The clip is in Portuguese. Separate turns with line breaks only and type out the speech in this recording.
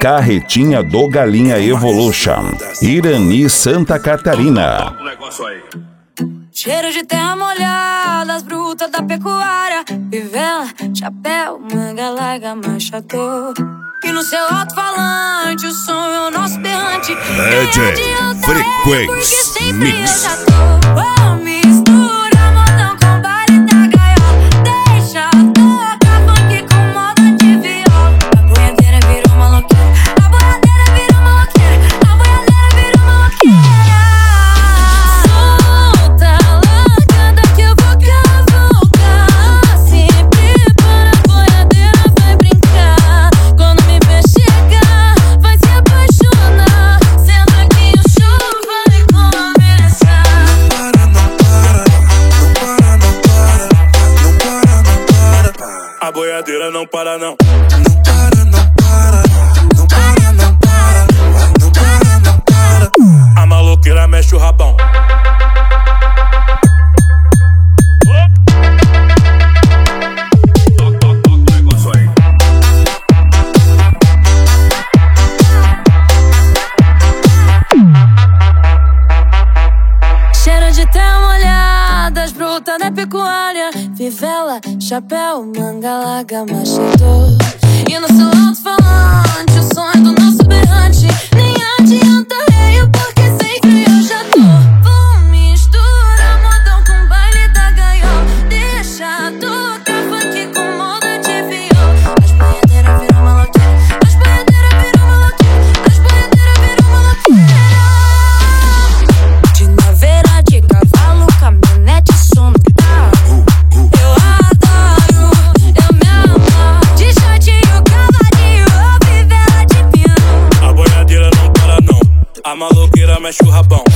Carretinha do Galinha Evolution, Irani, Santa Catarina.
Cheiro de terra molhada, as brutas da pecuária, fivela, chapéu, manga larga, machador. E no seu alto-falante, o som é o nosso berrante.
DJ Frequência Mix.
Mistura modão com baile da gaiola, deixa tocar funk com moda de viola. A boiadeira virou maloqueira, a boiadeira virou maloqueira, a boiadeira virou maloqueira. Solta, largada que eu vou cavucar. Se prepara, a boiadeira vai brincar. Quando me ver chegar, vai se apaixonar. Senta aqui o show vai começar.
A boiadeira não para não. A maloqueira mexe o rabão.
Cheiro de terra molhada, as brutas da pecuária, fivela, chapéu, manga larga, machador. E no seu alto-falante, o som é do nosso berrante. Nem adianta reio, porque sempre eu já tô. Vou misturar modão com baile da gaiola, deixa tocar funk com moda de viola. As boiadeiras viram maloqueira, as boiadeiras viram maloqueira, as boiadeiras viram maloqueira. De naveira, de cavalo, caminhonete, som no carro. Eu adoro, eu me amo. De shortinho, cavalinho, ou fivela de piano.
A boiadeira não para não. A maloqueira mexe o rabão.